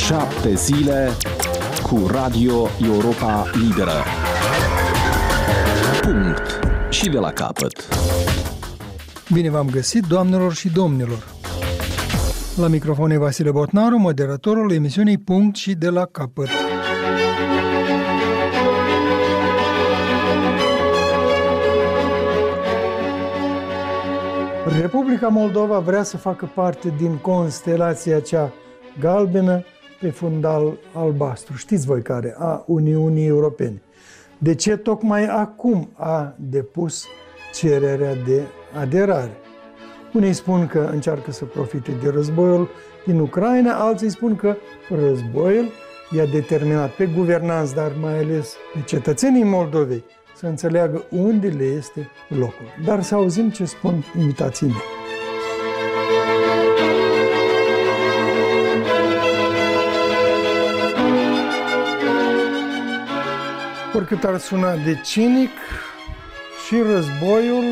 7 zile cu Radio Europa Liberă. Punct. Și de la capăt. Bine v-am găsit, doamnelor și domnilor. La microfon e Vasile Botnaru, moderatorul emisiunii Punct și de la capăt. Republica Moldova vrea să facă parte din constelația cea galbenă pe fundal albastru. Știți voi care? A Uniunii Europene. De ce tocmai acum a depus cererea de aderare? Unii spun că încearcă să profite de războiul din Ucraina, alții spun că războiul i-a determinat pe guvernanți, dar mai ales pe cetățenii Moldovei, să înțeleagă unde le este locul. Dar să auzim ce spun invitații mei. Oricât ar suna de cinic, și războiul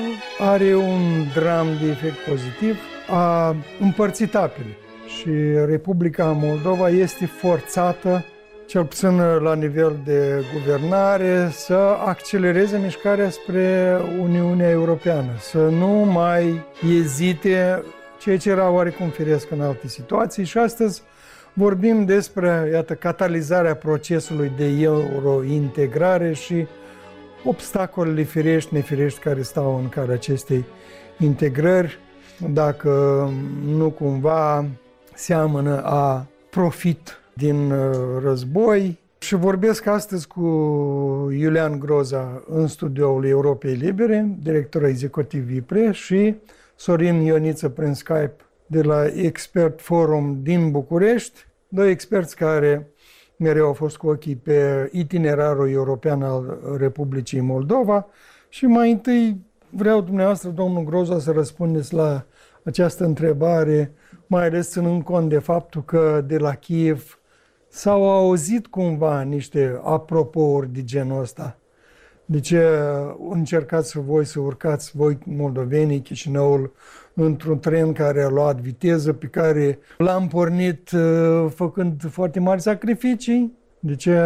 are un dram de efect pozitiv. A împărțit apele și Republica Moldova este forțată, cel puțin la nivel de guvernare, să accelereze mișcarea spre Uniunea Europeană, să nu mai ezite, ceea ce era oarecum firesc în alte situații. Și astăzi vorbim despre, iată, catalizarea procesului de eurointegrare și obstacolele firești, nefirești care stau în calea acestei integrări, dacă nu cumva seamănă a profit din război. Și vorbesc astăzi cu Iulian Groza în studioul Europei Libere, director executiv IPRE, și Sorin Ioniță prin Skype de la Expert Forum din București, doi experți care mereu au fost cu ochii pe itinerarul european al Republicii Moldova. Și mai întâi vreau dumneavoastră, domnul Groza, să răspundeți la această întrebare, mai ales ținând cont de faptul că de la Kiev s-au auzit cumva niște apropouri de genul ăsta. De ce încercați voi să urcați, voi moldovenii, Chișinăul, într-un tren care a luat viteză, pe care l-am pornit făcând foarte mari sacrificii? De ce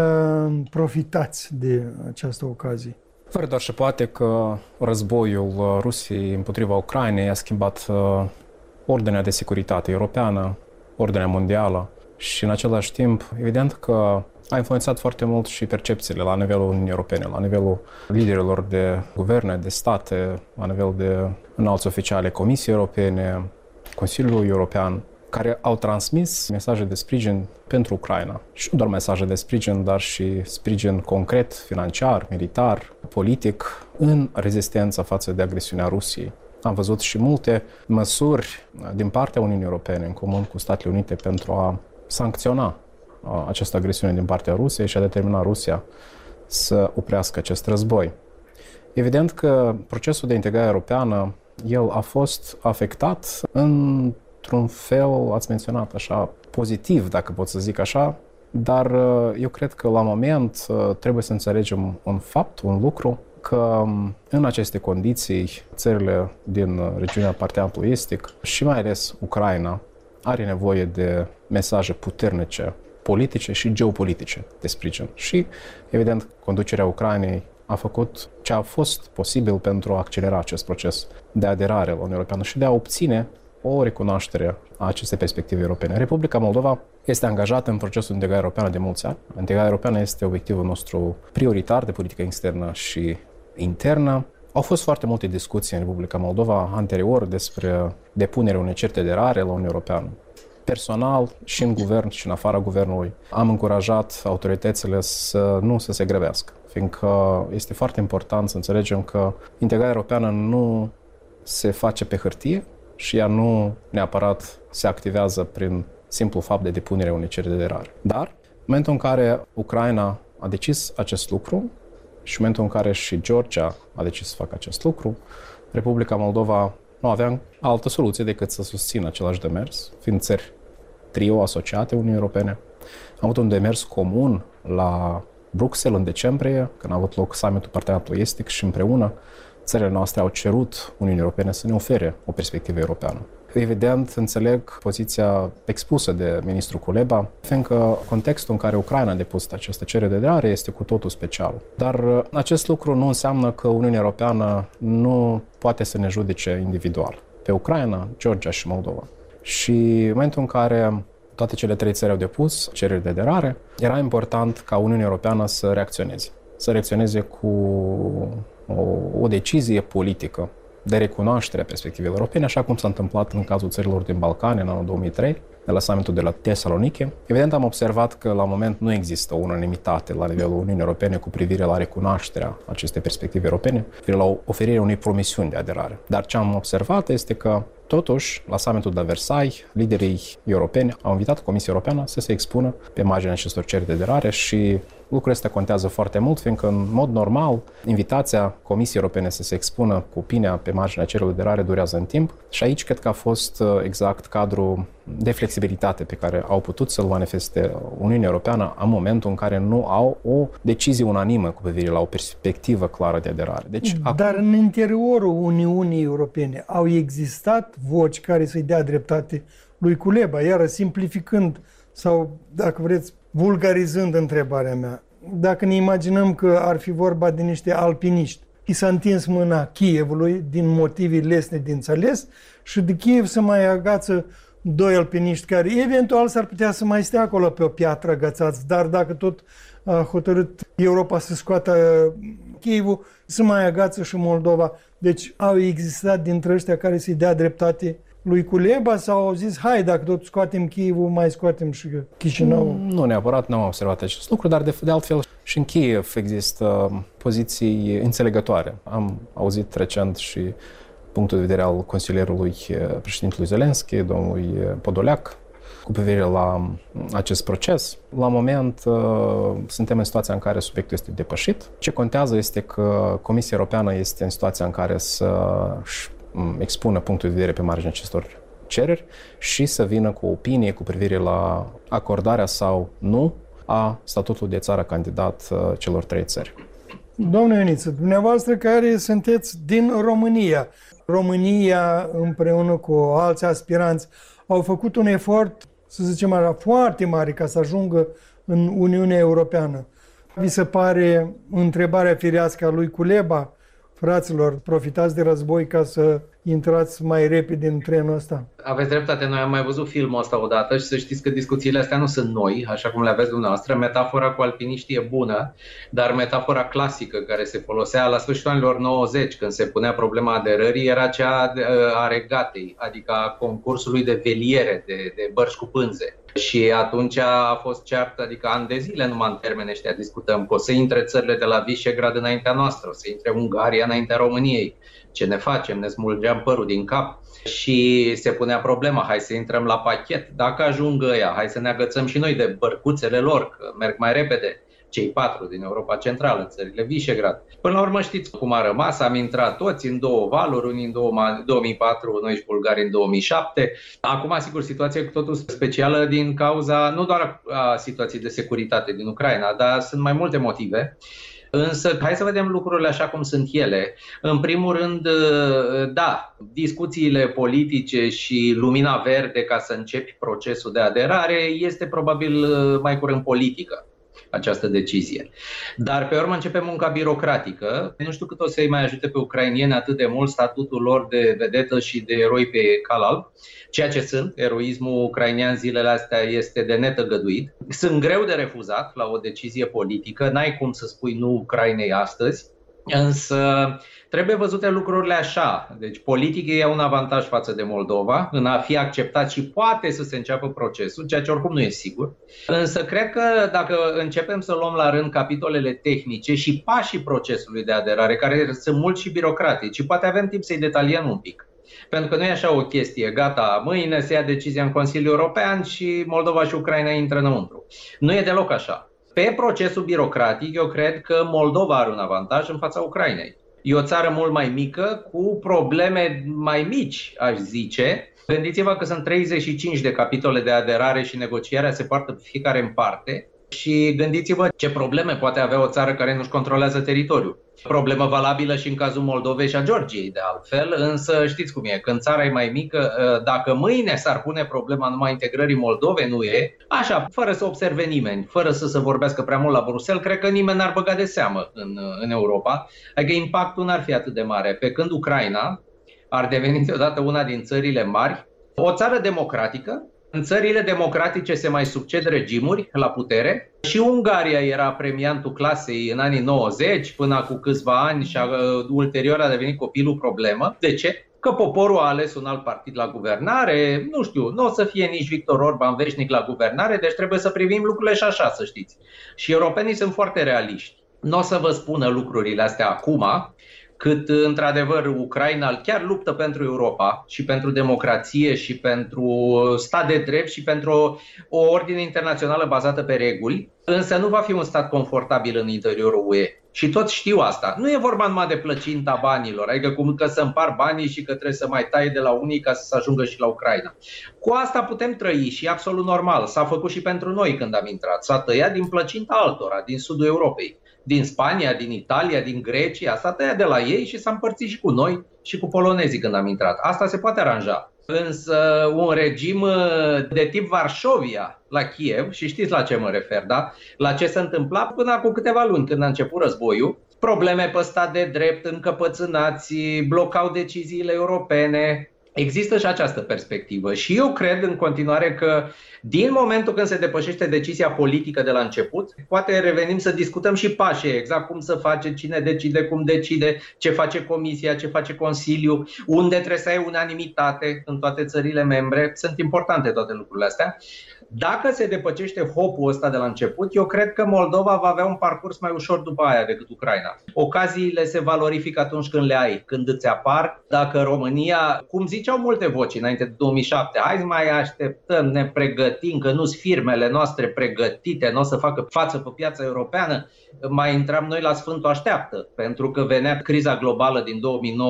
profitați de această ocazie? Fără doar și poate că războiul Rusiei împotriva Ucrainei a schimbat ordinea de securitate europeană, ordinea mondială și în același timp, evident că a influențat foarte mult și percepțiile la nivelul Uniunii Europene, la nivelul liderilor de guverne, de state, la nivel de înalți oficiali ai Comisiei Europene, Consiliului European, care au transmis mesaje de sprijin pentru Ucraina. Și nu doar mesaje de sprijin, dar și sprijin concret, financiar, militar, politic, în rezistența față de agresiunea Rusiei. Am văzut și multe măsuri din partea Uniunii Europene, în comun cu Statele Unite, pentru a sancționa această agresiune din partea Rusiei și a determina Rusia să oprească acest război. Evident că procesul de integrare europeană, el a fost afectat într-un fel, ați menționat așa, pozitiv, dacă pot să zic așa, dar eu cred că la moment trebuie să înțelegem un fapt, un lucru, că în aceste condiții, țările din regiunea Parteneriatului Estic și mai ales Ucraina are nevoie de mesaje puternice, politice și geopolitice de sprijin. Și, evident, conducerea Ucrainei a făcut ce a fost posibil pentru a accelera acest proces de aderare la Uniunea Europeană și de a obține o recunoaștere a acestei perspective europene. Republica Moldova este angajată în procesul de integrare europeană de mulți ani. Integrarea europeană este obiectivul nostru prioritar de politică externă și internă. Au fost foarte multe discuții în Republica Moldova anterior despre depunerea unei certe de aderare la Uniunea Europeană. Personal, și în guvern și în afara guvernului, am încurajat autoritățile să nu se grăbească, fiindcă este foarte important să înțelegem că integrarea europeană nu se face pe hârtie și ea nu neapărat se activează prin simplu fapt de depunere unei cereri de aderare. Dar, în momentul în care Ucraina a decis acest lucru și în momentul în care și Georgia a decis să facă acest lucru, Republica Moldova nu avea altă soluție decât să susțină același demers, fiind țări trio asociate Uniunii Europene. Am avut un demers comun la Bruxelles în decembrie, când a avut loc summitul Parteneriatului Estic și împreună țările noastre au cerut Uniunii Europene să ne ofere o perspectivă europeană. Evident, înțeleg poziția expusă de ministrul Kuleba, fiindcă contextul în care Ucraina a depus această cerere de aderare este cu totul special. Dar acest lucru nu înseamnă că Uniunea Europeană nu poate să ne judece individual pe Ucraina, Georgia și Moldova. Și în momentul în care toate cele 3 țări au depus cereri de aderare, era important ca Uniunea Europeană să reacționeze. Să reacționeze cu o decizie politică de recunoaștere a perspectivei europene, așa cum s-a întâmplat în cazul țărilor din Balcani în anul 2003, de la summitul de la Thessaloniki. Evident, am observat că la moment nu există o unanimitate la nivelul Uniunii Europene cu privire la recunoașterea acestei perspective europene, cu privire la oferirea unei promisiuni de aderare. Dar ce am observat este că, totuși, la summitul de la Versailles, liderii europeni au invitat Comisia Europeană să se expună pe marginea acestor cereri de aderare și lucrul ăsta contează foarte mult, fiindcă, în mod normal, invitația Comisiei Europene să se expună cu opinia pe marginea cererilor de aderare durează în timp și aici cred că a fost exact cadrul de flexibilitate pe care au putut să-l manifeste Uniunea Europeană în momentul în care nu au o decizie unanimă cu privire la o perspectivă clară de aderare. Deci, Dar în interiorul Uniunii Europene au existat voci care să-i dea dreptate lui Kuleba, iar simplificând sau, dacă vreți, vulgarizând întrebarea mea, dacă ne imaginăm că ar fi vorba de niște alpiniști, i s-a întins mâna Kievului din motive lesne de înțeles și de Kiev să mai agață 2 alpiniști care eventual s-ar putea să mai stea acolo pe o piatră agățați, dar dacă tot a hotărât Europa să scoată Kievul, să mai agață și Moldova. Deci au existat dintre ăștia care să-i dea dreptate lui Kuleba sau au zis, hai, dacă tot scoatem Kievul, mai scoatem și Chișinău? Nu neapărat, n-am observat acest lucru, dar de altfel și în Kiev există poziții înțelegătoare. Am auzit recent și punctul de vedere al consilierului președintelui Zelenski, domnului Podoleac, cu privire la acest proces. La moment suntem în situația în care subiectul este depășit. Ce contează este că Comisia Europeană este în situația în care să expună punctul de vedere pe marginea acestor cereri și să vină cu o opinie cu privire la acordarea sau nu a statutului de țară candidat celor 3 țări. Domnule Ioniță, dumneavoastră care sunteți din România, România împreună cu alți aspiranți au făcut un efort, să zicem așa, foarte mare ca să ajungă în Uniunea Europeană. Vi se pare întrebarea firească a lui Kuleba? Fraților, profitați de război ca să intrați mai repede în trenul ăsta. Aveți dreptate, noi am mai văzut filmul ăsta odată și să știți că discuțiile astea nu sunt noi, așa cum le aveți dumneavoastră. Metafora cu alpiniștii e bună, dar metafora clasică care se folosea la sfârșitul anilor 90, când se punea problema aderării, era cea a regatei, adică a concursului de veliere, de bărci cu pânze. Și atunci a fost ceartă, adică ani de zile numai în termeni ăștia discutăm, că o să intre țările de la Visegrad înaintea noastră, o să intre Ungaria înaintea României. Ce ne facem? Ne smulgeam părul din cap și se punea problema, hai să intrăm la pachet. Dacă ajung ăia, hai să ne agățăm și noi de bărcuțele lor, că merg mai repede. Cei 4 din Europa Centrală, țările Visegrad. Până la urmă știți cum a rămas, am intrat toți în 2 valuri, unii în 2004, noi și bulgari în 2007. Acum, sigur, situația e cu totul specială din cauza, nu doar a situației de securitate din Ucraina, dar sunt mai multe motive. Însă, hai să vedem lucrurile așa cum sunt ele. În primul rând, da, discuțiile politice și lumina verde ca să începi procesul de aderare este probabil mai curând politică, această decizie. Dar pe urmă începe munca birocratică. Nu știu cât o să-i mai ajute pe ucrainieni atât de mult statutul lor de vedetă și de eroi pe cal alb, ceea ce sunt. Eroismul ucrainean zilele astea este de netăgăduit. Sunt greu de refuzat la o decizie politică. N-ai cum să spui nu Ucrainei astăzi. Însă trebuie văzute lucrurile așa. Deci politic e un avantaj față de Moldova în a fi acceptat și poate să se înceapă procesul, ceea ce oricum nu e sigur. Însă cred că dacă începem să luăm la rând capitolele tehnice și pașii procesului de aderare, care sunt mulți și birocratici, și poate avem timp să-i detaliem un pic. Pentru că nu e așa o chestie, gata, mâine se ia decizia în Consiliul European și Moldova și Ucraina intră înăuntru. Nu e deloc așa. Pe procesul birocratic, eu cred că Moldova are un avantaj în fața Ucrainei. E o țară mult mai mică, cu probleme mai mici, aș zice. Gândiți-vă că sunt 35 de capitole de aderare și negocierea se poartă fiecare în parte. Și gândiți-vă ce probleme poate avea o țară care nu-și controlează teritoriul. Problemă valabilă și în cazul Moldovei și a Georgiei, de altfel, însă știți cum e, când țara e mai mică, dacă mâine s-ar pune problema numai integrării Moldovei, nu e, așa, fără să observe nimeni, fără să se vorbească prea mult la Bruxelles, cred că nimeni n-ar băga de seamă în Europa, adică impactul n-ar fi atât de mare, pe când Ucraina ar deveni deodată una din țările mari, o țară democratică. În țările democratice se mai succed regimuri la putere și Ungaria era premiantul clasei în anii 90 până acum câțiva ani și ulterior a devenit copilul problemă. De ce? Că poporul a ales un alt partid la guvernare, nu știu, nu o să fie nici Victor Orban veșnic la guvernare, deci trebuie să privim lucrurile și așa, să știți. Și europenii sunt foarte realiști. Nu o să vă spună lucrurile astea acum, cât într-adevăr Ucraina chiar luptă pentru Europa și pentru democrație și pentru stat de drept și pentru o ordine internațională bazată pe reguli, însă nu va fi un stat confortabil în interiorul UE. Și toți știu asta. Nu e vorba numai de plăcinta banilor, adică cum că să împar banii și că trebuie să mai tai de la unii ca să se ajungă și la Ucraina. Cu asta putem trăi și e absolut normal. S-a făcut și pentru noi când am intrat. S-a tăiat din plăcinta altora, din sudul Europei. Din Spania, din Italia, din Grecia, s-a tăiat de la ei și s-a împărțit și cu noi și cu polonezii când am intrat. Asta se poate aranja. Însă un regim de tip Varșovia la Kiev, și știți la ce mă refer, da? La ce se întâmpla până acum câteva luni când a început războiul, probleme pe stat de drept, încăpățânați, blocau deciziile europene. Există și această perspectivă și eu cred în continuare că din momentul când se depășește decizia politică de la început, poate revenim să discutăm și pașii, exact cum să face, cine decide, cum decide, ce face Comisia, ce face Consiliul, unde trebuie să ai unanimitate în toate țările membre. Sunt importante toate lucrurile astea. Dacă se depășește hopul ăsta de la început, eu cred că Moldova va avea un parcurs mai ușor după aia decât Ucraina. Ocaziile se valorifică atunci când le ai, când îți apar. Dacă România, cum ziceau multe voci înainte de 2007, hai să mai așteptăm, ne pregătim, că nu-s firmele noastre pregătite, nu o să facă față pe piața europeană, mai intram noi la Sfântul Așteaptă, pentru că venea criza globală din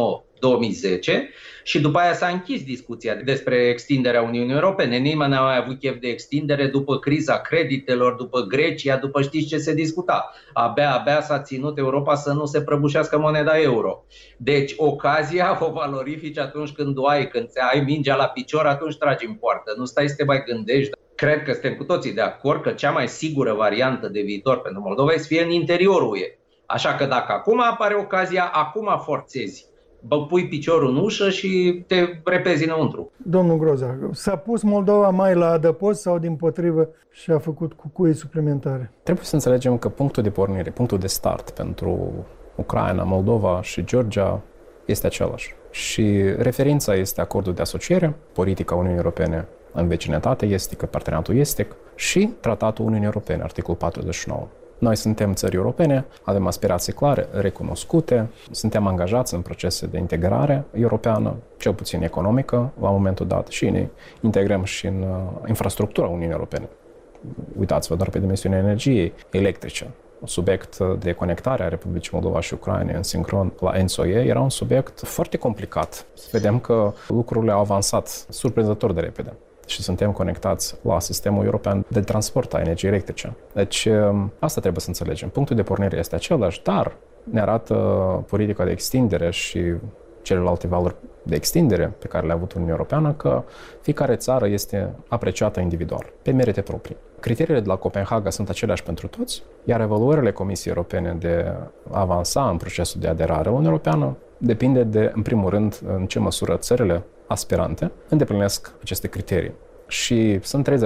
2009-2010 și după aia s-a închis discuția despre extinderea Uniunii Europene. Nimeni n-a mai avut chef de extindere după criza creditelor, după Grecia, după știți ce se discuta. Abia s-a ținut Europa să nu se prăbușească moneda euro. Deci ocazia o valorifici atunci când o ai, când ai mingea la picior, atunci tragi în poartă. Nu stai să te mai gândești. Cred că suntem cu toții de acord că cea mai sigură variantă de viitor pentru Moldova este să fie în interiorul UE. Așa că dacă acum apare ocazia, acum forțezi. Pui piciorul în ușă și te repezi înăuntru. Domnul Groza, s-a pus Moldova mai la adăpost sau dimpotrivă și a făcut cucuie suplimentare? Trebuie să înțelegem că punctul de pornire, punctul de start pentru Ucraina, Moldova și Georgia este același. Și referința este acordul de asociere, politica Uniunii Europene în vecinătate estică, parteneriatul estic și tratatul Uniunii Europene, articolul 49. Noi suntem țări europene, avem aspirații clare, recunoscute, suntem angajați în procese de integrare europeană, cel puțin economică, la momentul dat, și ne integrăm și în infrastructura Uniunii Europene. Uitați-vă doar pe dimensiunea energiei electrice. Un subiect de conectare a Republicii Moldova și Ucraina în sincron la ENTSO-E era un subiect foarte complicat. Vedem că lucrurile au avansat surprinzător de repede și suntem conectați la sistemul european de transport a energiei electrice. Deci asta trebuie să înțelegem. Punctul de pornire este același, dar ne arată politica de extindere și celelalte valori de extindere pe care le-a avut Uniunea Europeană că fiecare țară este apreciată individual, pe merite proprii. Criteriile de la Copenhaga sunt aceleași pentru toți, iar evaluările Comisiei Europene de a avansa în procesul de aderare la Uniunea Europeană depinde de, în primul rând, în ce măsură țările aspirante îndeplinesc aceste criterii. Și sunt 35-37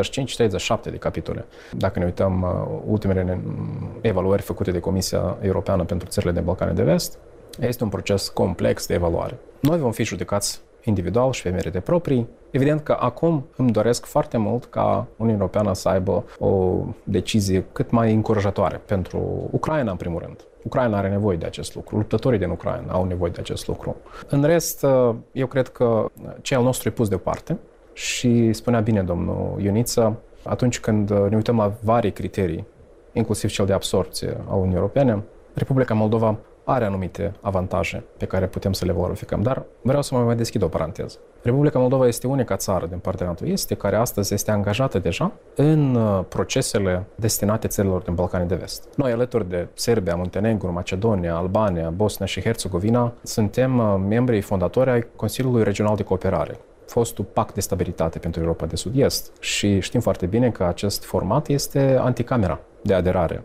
de capitole. Dacă ne uităm ultimele evaluări făcute de Comisia Europeană pentru țările de Balcani de Vest, este un proces complex de evaluare. Noi vom fi judecați individual și pe merite proprii. Evident că acum îmi doresc foarte mult ca Uniunea Europeană să aibă o decizie cât mai încurajatoare pentru Ucraina, în primul rând. Ucraina are nevoie de acest lucru, luptătorii din Ucraina au nevoie de acest lucru. În rest, eu cred că ce al nostru e pus deoparte și spunea bine domnul Ioniță, atunci când ne uităm la vari criterii, inclusiv cel de absorpție a Uniunii Europene, Republica Moldova are anumite avantaje pe care putem să le valorificăm, dar vreau să mai deschid o paranteză. Republica Moldova este unica țară din partea NATO este care astăzi este angajată deja în procesele destinate țărilor din Balcanii de Vest. Noi, alături de Serbia, Muntenegru, Macedonia, Albania, Bosnia și Herțegovina, suntem membrii fondatori ai Consiliului Regional de Cooperare, fostul Pact de Stabilitate pentru Europa de Sud-Est. Și știm foarte bine că acest format este anticamera de aderare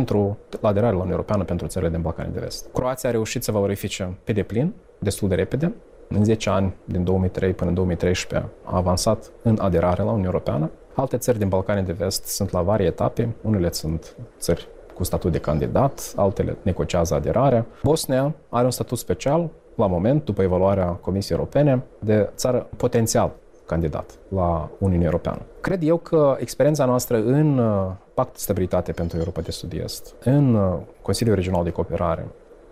la aderare la Uniunea Europeană pentru țările din Balcanii de Vest. Croația a reușit să valorifice pe deplin, destul de repede. În 10 ani, din 2003 până în 2013, a avansat în aderare la Uniunea Europeană. Alte țări din Balcanii de Vest sunt la vari etape. Unele sunt țări cu statut de candidat, altele negociază aderarea. Bosnia are un statut special, la moment, după evaluarea Comisiei Europene, de țară potențial candidat la Uniunea Europeană. Cred eu că experiența noastră în Pact de Stabilitate pentru Europa de Sud-Est, în Consiliul Regional de Cooperare,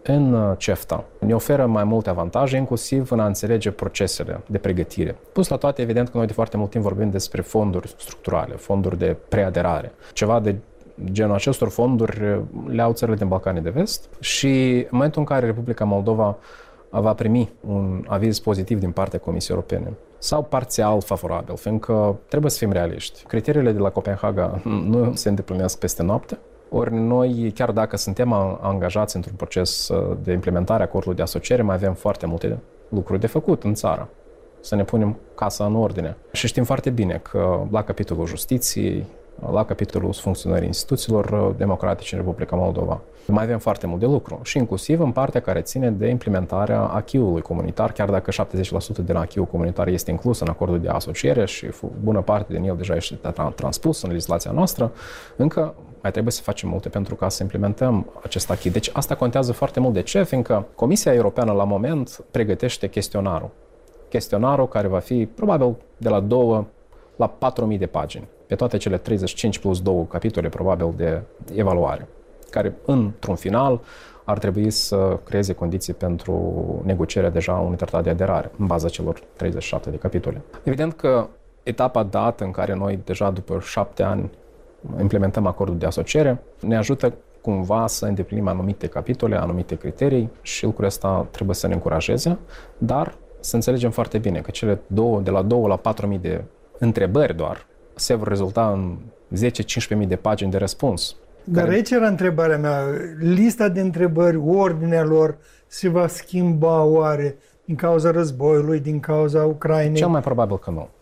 în CEFTA, ne oferă mai multe avantaje, inclusiv în a înțelege procesele de pregătire. Pus la toate, evident că noi de foarte mult timp vorbim despre fonduri structurale, fonduri de preaderare. Ceva de genul acestor fonduri le au țările din Balcanii de Vest și în momentul în care Republica Moldova va primi un aviz pozitiv din partea Comisiei Europene sau parțial favorabil, fiindcă trebuie să fim realiști. Criteriile de la Copenhaga nu se îndeplinesc peste noapte, ori noi, chiar dacă suntem angajați într-un proces de implementare a acordului de asociere, mai avem foarte multe lucruri de făcut în țară. Să ne punem casa în ordine. Și știm foarte bine că la capitolul justiției, la capitolul funcționării instituțiilor democratice în Republica Moldova, mai avem foarte mult de lucru și inclusiv în partea care ține de implementarea acquis-ului comunitar, chiar dacă 70% din acquis-ul comunitar este inclus în acordul de asociere și bună parte din el deja este transpus în legislația noastră, încă mai trebuie să facem multe pentru ca să implementăm acest acquis. Deci asta contează foarte mult. De ce? Fiindcă Comisia Europeană la moment pregătește chestionarul. Chestionarul care va fi probabil de la 2 la 4.000 de pagini, pe toate cele 35 plus 2 capitole probabil de evaluare, care într-un final ar trebui să creeze condiții pentru negocierea deja unui tratat de aderare, în baza celor 37 de capitole. Evident că etapa dată în care noi deja după 7 ani implementăm acordul de asociere ne ajută cumva să îndeplinim anumite capitole, anumite criterii și lucrul ăsta trebuie să ne încurajeze, dar să înțelegem foarte bine că cele de la 2 la 4.000 de întrebări doar se vor rezulta în 10-15.000 de pagini de răspuns. Dar aici era întrebarea mea. Lista de întrebări, ordinea lor se va schimba oare din cauza războiului, din cauza Ucrainei? Cel mai probabil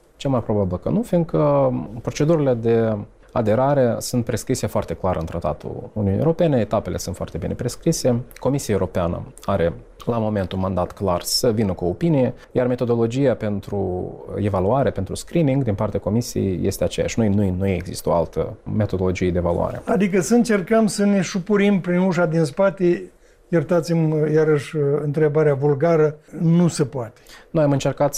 că nu, fiindcă procedurile de aderare sunt prescrise foarte clar în Tratatul Uniunii Europene, etapele sunt foarte bine prescrise. Comisia Europeană are la moment un mandat clar să vină cu o opinie, iar metodologia pentru evaluare, pentru screening din partea Comisiei este aceeași. Nu există o altă metodologie de evaluare. Adică să încercăm să ne șupurim prin ușa din spate, iertați-mi iarăși întrebarea vulgară, nu se poate. Noi am încercat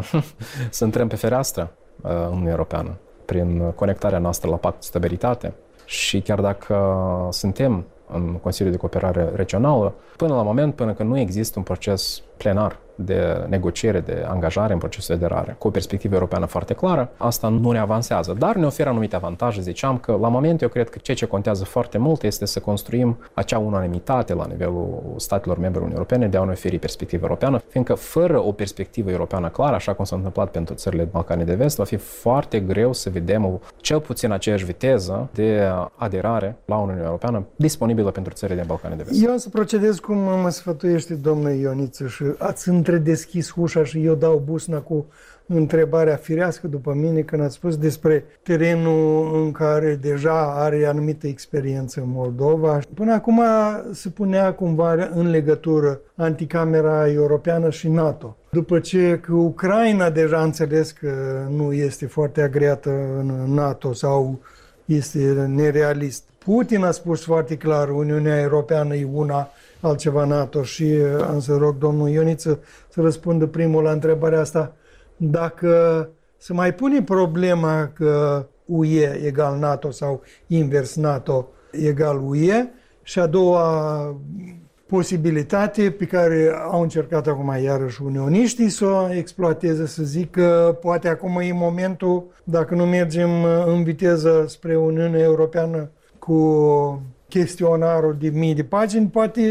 să intrăm pe fereastră în Uniunea Europeană prin conectarea noastră la Pact de Stabilitate și chiar dacă suntem în Consiliul de Cooperare Regională, până când nu există un proces plenar de negociere, de angajare în procesul de aderare, cu o perspectivă europeană foarte clară, asta nu ne avansează, dar ne oferă anumite avantaje. Ziceam că la moment eu cred că ceea ce contează foarte mult este să construim acea unanimitate la nivelul statelor membre Uniunii Europene de a ne oferi perspectivă europeană, fiindcă fără o perspectivă europeană clară, așa cum s-a întâmplat pentru țările Balcanii de Vest, va fi foarte greu să vedem cel puțin aceeași viteză de aderare la Uniunea Europeană disponibilă pentru țările din Balcanii de Vest. Eu o să procedez cum mă sfătuiește domnul Ioniță și ați întredeschis ușa și eu dau busna cu întrebarea firească după mine când ați spus despre terenul în care deja are anumită experiență în Moldova. Până acum se punea cumva în legătură anticamera europeană și NATO. După ce că Ucraina deja a înțeles că nu este foarte agreată în NATO sau este nerealist. Putin a spus foarte clar, Uniunea Europeană e una, altceva NATO și am să rog domnul Ioniță să răspundă primul la întrebarea asta. Dacă se mai pune problema că UE egal NATO sau invers NATO egal UE și a doua posibilitate pe care au încercat acum iarăși unioniștii să o exploateze, să zic că poate acum e momentul, dacă nu mergem în viteză spre Uniunea Europeană cu chestionarul de mii de pagini, poate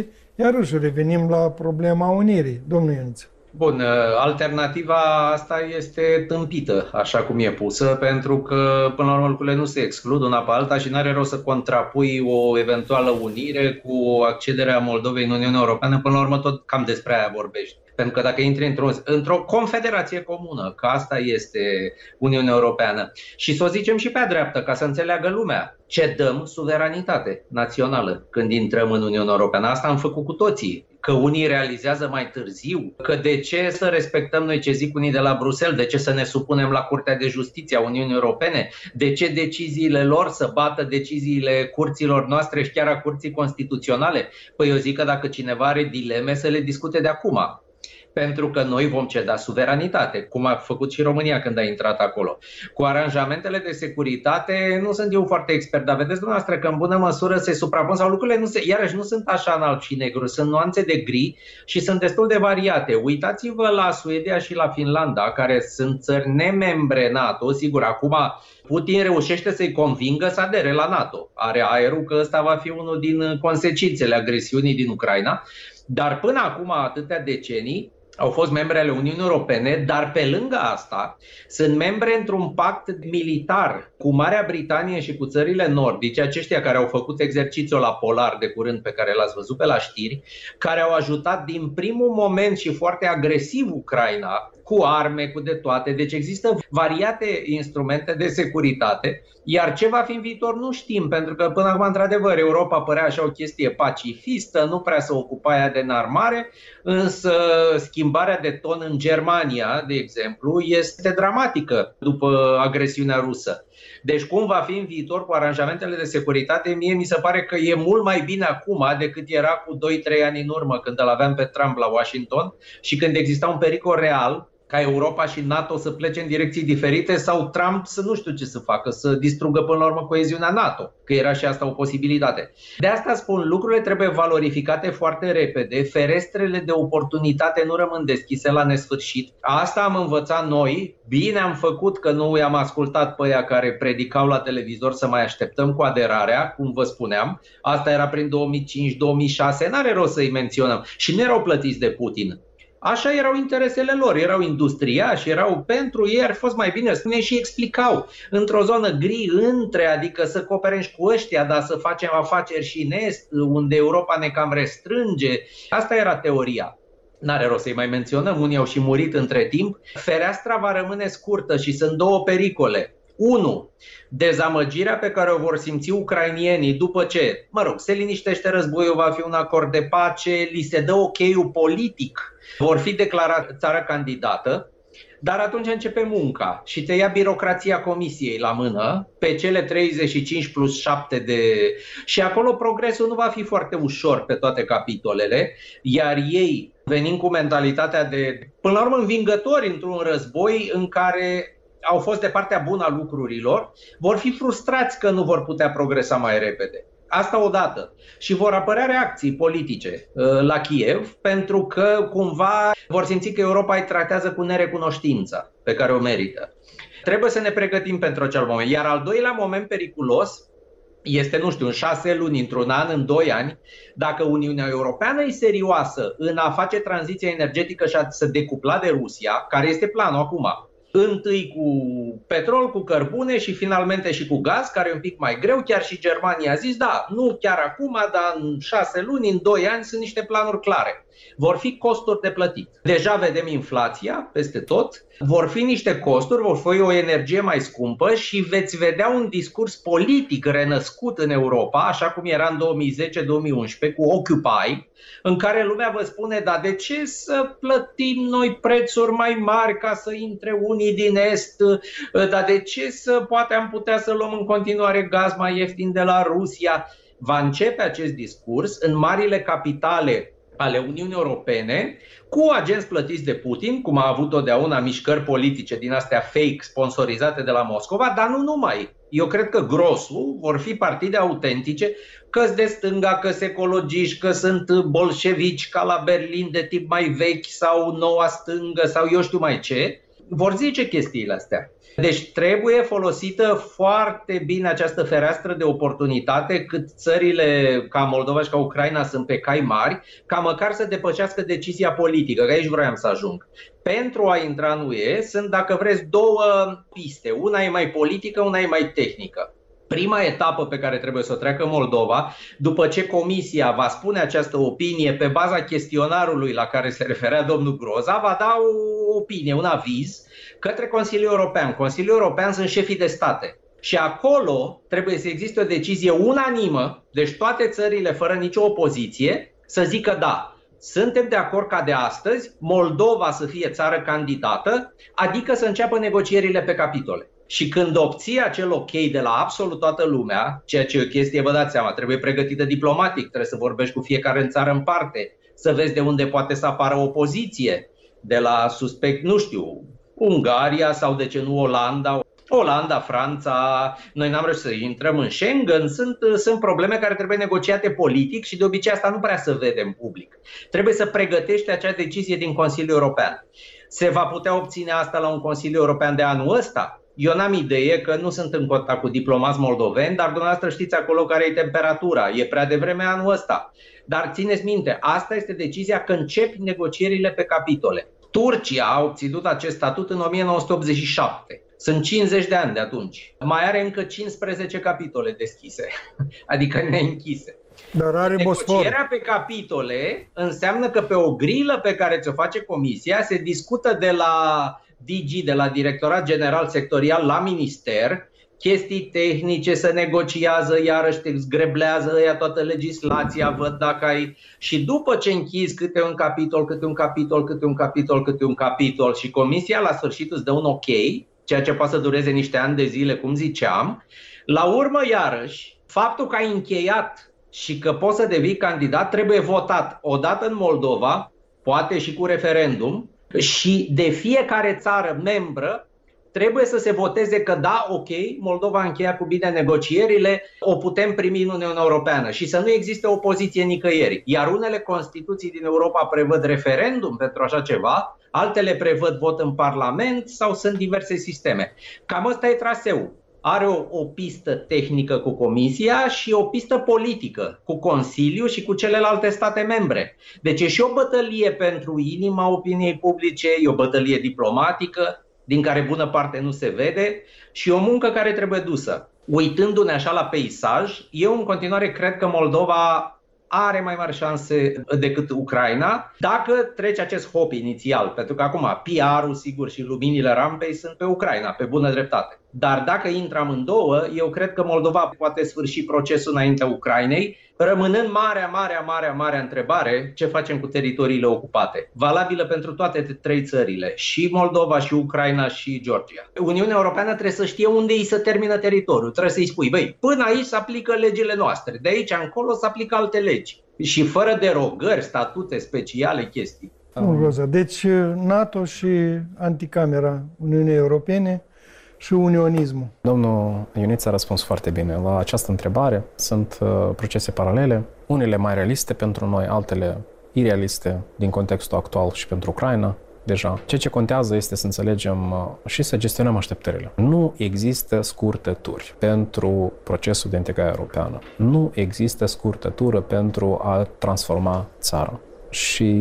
Iarăși revenim la problema unirii, domnul Ioniță. Bun, alternativa asta este tâmpită, așa cum e pusă, pentru că, până la urmă, lucrurile nu se exclud una pe alta și n-are rost să contrapui o eventuală unire cu accederea Moldovei în Uniunea Europeană. Până la urmă, tot cam despre aia vorbești. Pentru că dacă intri într-o confederație comună, că asta este Uniunea Europeană, și să o zicem și pe dreaptă, ca să înțeleagă lumea, cedăm suveranitate națională când intrăm în Uniunea Europeană. Asta am făcut cu toții. Că unii realizează mai târziu, că de ce să respectăm noi ce zic unii de la Bruxelles, de ce să ne supunem la Curtea de Justiție a Uniunii Europene, de ce deciziile lor să bată deciziile curților noastre și chiar a Curții Constituționale. Păi eu zic că dacă cineva are dileme, să le discute de acum. Pentru că noi vom ceda suveranitate, cum a făcut și România când a intrat acolo. Cu aranjamentele de securitate nu sunt eu foarte expert, dar vedeți dumneavoastră că în bună măsură se suprapun sau lucrurile iarăși nu sunt așa în alb și negru, sunt nuanțe de gri și sunt destul de variate. Uitați-vă la Suedia și la Finlanda, care sunt țări nemembre NATO. Sigur, acum Putin reușește să-i convingă să adere la NATO. Are aerul că ăsta va fi unul din consecințele agresiunii din Ucraina, dar până acum atâtea decenii au fost membre ale Uniunii Europene, dar pe lângă asta sunt membre într-un pact militar cu Marea Britanie și cu țările nordice, aceștia care au făcut exercițiul la polar de curând pe care l-ați văzut pe la știri, care au ajutat din primul moment și foarte agresiv Ucraina, cu arme, cu de toate. Deci există variate instrumente de securitate, iar ce va fi în viitor nu știm, pentru că până acum, într-adevăr, Europa părea așa o chestie pacifistă, nu prea se ocupa ea de înarmare, însă schimbarea de ton în Germania, de exemplu, este dramatică după agresiunea rusă. Deci cum va fi în viitor cu aranjamentele de securitate, mie mi se pare că e mult mai bine acum decât era cu 2-3 ani în urmă, când îl aveam pe Trump la Washington și când exista un pericol real ca Europa și NATO să plece în direcții diferite sau Trump să nu știu ce să facă, să distrugă până la urmă coeziunea NATO, că era și asta o posibilitate. De asta spun, lucrurile trebuie valorificate foarte repede, ferestrele de oportunitate nu rămân deschise la nesfârșit. Asta am învățat noi, bine am făcut că nu i-am ascultat pe aia care predicau la televizor să mai așteptăm cu aderarea, cum vă spuneam, asta era prin 2005-2006, n-are rost să-i menționăm și nu erau plătiți de Putin. Așa erau interesele lor, erau industriași, erau pentru ei, ar fost mai bine spune și explicau într-o zonă gri între, adică să cooperăm și cu ăștia, dar să facem afaceri și în est, unde Europa ne cam restrânge. Asta era teoria. N-are rost să-i mai menționăm, unii au și murit între timp. Fereastra va rămâne scurtă și sunt două pericole. 1. Dezamăgirea pe care o vor simți ucrainienii după ce, se liniștește războiul, va fi un acord de pace, li se dă ok-ul politic, vor fi declarați țară candidată, dar atunci începe munca și te ia birocrația Comisiei la mână pe cele 35+7 de... Și acolo progresul nu va fi foarte ușor pe toate capitolele, iar ei, venind cu mentalitatea de, până la urmă, învingători într-un război în care au fost de partea bună a lucrurilor, vor fi frustrați că nu vor putea progresa mai repede. Asta odată. Și vor apărea reacții politice la Kiev, pentru că cumva vor simți că Europa îi tratează cu nerecunoștința pe care o merită. Trebuie să ne pregătim pentru acel moment. Iar al doilea moment periculos este, în 6 luni, într-un an, în 2 ani, dacă Uniunea Europeană e serioasă în a face tranziția energetică și a se decupla de Rusia, care este planul acum, întâi cu petrol, cu cărbune și finalmente și cu gaz, care e un pic mai greu. Chiar și Germania a zis, da, nu chiar acum, dar în 6 luni, în 2 ani sunt niște planuri clare. Vor fi costuri de plătit. Deja vedem inflația peste tot, vor fi niște costuri, vor fi o energie mai scumpă și veți vedea un discurs politic renăscut în Europa, așa cum era în 2010-2011 cu Occupy, în care lumea vă spune, dar de ce să plătim noi prețuri mai mari ca să intre unii din Est, dar de ce poate am putea să luăm în continuare gaz mai ieftin de la Rusia? Va începe acest discurs în marile capitale ale Uniunii Europene, cu agenți plătiți de Putin, cum a avut totdeauna mișcări politice din astea fake sponsorizate de la Moscova, dar nu numai. Eu cred că grosul vor fi partide autentice, că-s de stânga, că-s ecologiști, că sunt bolșevici ca la Berlin de tip mai vechi sau noua stângă sau eu știu mai ce. vor zice chestiile astea. Deci trebuie folosită foarte bine această fereastră de oportunitate cât țările ca Moldova și ca Ucraina sunt pe cai mari, ca măcar să depășească decizia politică, că aici vroiam să ajung. Pentru a intra în UE sunt, dacă vreți, două piste. Una e mai politică, una e mai tehnică. Prima etapă pe care trebuie să o treacă Moldova, după ce Comisia va spune această opinie pe baza chestionarului la care se referea domnul Groza, va da o opinie, un aviz către Consiliul European. Consiliul European sunt șefii de state și acolo trebuie să existe o decizie unanimă, deci toate țările fără nicio opoziție, să zică da, suntem de acord ca de astăzi Moldova să fie țară candidată, adică să înceapă negocierile pe capitole. Și când obții acel ok de la absolut toată lumea, ceea ce e o chestie, vă dați seama, trebuie pregătită diplomatic, trebuie să vorbești cu fiecare în țară în parte, să vezi de unde poate să apară opoziție, de la suspect, nu știu, Ungaria sau de ce nu Olanda, Franța, noi n-am reușit să intrăm în Schengen, sunt probleme care trebuie negociate politic și de obicei asta nu prea se vede în public. Trebuie să pregătești acea decizie din Consiliul European. Se va putea obține asta la un Consiliu European de anul ăsta? Eu n-am idee, că nu sunt în contact cu diplomați moldoveni, dar dumneavoastră știți acolo care e temperatura. E prea devreme anul ăsta. Dar țineți minte, asta este decizia că începi negocierile pe capitole. Turcia a obținut acest statut în 1987. Sunt 50 de ani de atunci. Mai are încă 15 capitole deschise, adică neînchise. Dar are Bosfor. Negocierea pe capitole înseamnă că pe o grilă pe care ți-o face Comisia se discută de la DG, de la Directorat General Sectorial la Minister, chestii tehnice, se negociază, iarăși te zgreblează ăia toată legislația, văd dacă ai... Și după ce închizi câte un capitol și Comisia la sfârșit îți dă un ok, ceea ce poate să dureze niște ani de zile, cum ziceam, la urmă iarăși, faptul că ai încheiat și că poți să devii candidat trebuie votat odată în Moldova, poate și cu referendum, și de fiecare țară membră trebuie să se voteze că da, ok, Moldova a încheiat cu bine negocierile, o putem primi în Uniunea Europeană și să nu existe opoziție nicăieri. Iar unele constituții din Europa prevăd referendum pentru așa ceva, altele prevăd vot în Parlament sau sunt diverse sisteme. Cam ăsta e traseul. Are o pistă tehnică cu Comisia și o pistă politică cu Consiliul și cu celelalte state membre. Deci e și o bătălie pentru inima opiniei publice, e o bătălie diplomatică, din care bună parte nu se vede, și o muncă care trebuie dusă. Uitându-ne așa la peisaj, eu în continuare cred că Moldova are mai mari șanse decât Ucraina dacă trece acest hop inițial, pentru că acum PR-ul sigur și luminile rampei sunt pe Ucraina, pe bună dreptate. Dar dacă intră amândouă, eu cred că Moldova poate sfârși procesul înaintea Ucrainei, rămânând marea întrebare, ce facem cu teritoriile ocupate? Valabilă pentru toate trei țările, și Moldova, și Ucraina, și Georgia. Uniunea Europeană trebuie să știe unde îi se termină teritoriul. Trebuie să-i spui, băi, până aici se aplică legile noastre, de aici încolo se aplică alte legi. Și fără derogări, statute speciale, chestii. Deci NATO și anticamera Uniunii Europene și unionismul. Domnul Ioniță a răspuns foarte bine la această întrebare. Sunt procese paralele, unele mai realiste pentru noi, altele irealiste din contextul actual și pentru Ucraina. Deja. Ceea ce contează este să înțelegem și să gestionăm așteptările. Nu există scurtături pentru procesul de integrare europeană. Nu există scurtătură pentru a transforma țara. Și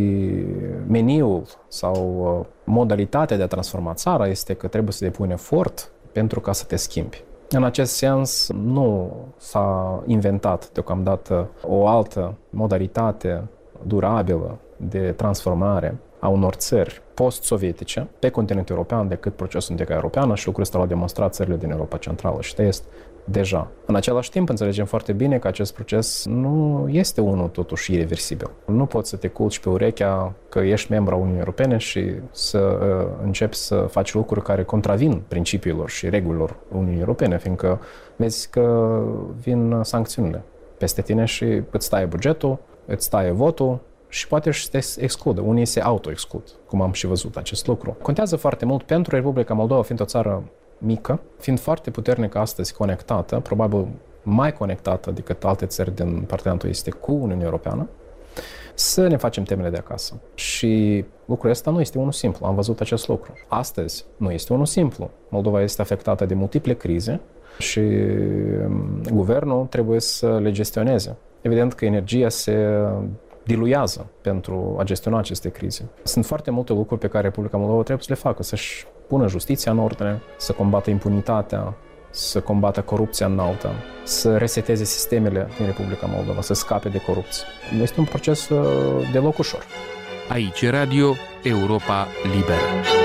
meniul sau modalitatea de a transforma țara este că trebuie să depui un efort pentru ca să te schimbi. În acest sens, nu s-a inventat deocamdată o altă modalitate durabilă de transformare a unor țări post-sovietice pe continentul european decât procesul de integrare europeană, și lucrul ăsta l-au demonstrat țările din Europa Centrală și de Est deja. În același timp, înțelegem foarte bine că acest proces nu este unul totuși irreversibil. Nu poți să te culci pe urechea că ești membru a Uniunii Europene și să începi să faci lucruri care contravin principiilor și regulilor Uniunii Europene, fiindcă vezi că vin sancțiunile peste tine și îți taie bugetul, îți taie votul și poate și te excludă. Unii se auto-exclud, cum am și văzut acest lucru. Contează foarte mult pentru Republica Moldova, fiind o țară mică, fiind foarte puternică astăzi conectată, probabil mai conectată decât alte țări din parteneriatul estic cu Uniunea Europeană, să ne facem temele de acasă. Și lucrul ăsta nu este unul simplu, am văzut acest lucru. Astăzi nu este unul simplu. Moldova este afectată de multiple crize și guvernul trebuie să le gestioneze. Evident că energia se diluează pentru a gestiona aceste crize. Sunt foarte multe lucruri pe care Republica Moldova trebuie să le facă, să-și pună justiția în ordine, să combată impunitatea, să combată corupția înaltă, să reseteze sistemele din Republica Moldova, să scape de corupție. Este un proces deloc ușor. Aici Radio Europa Liberă.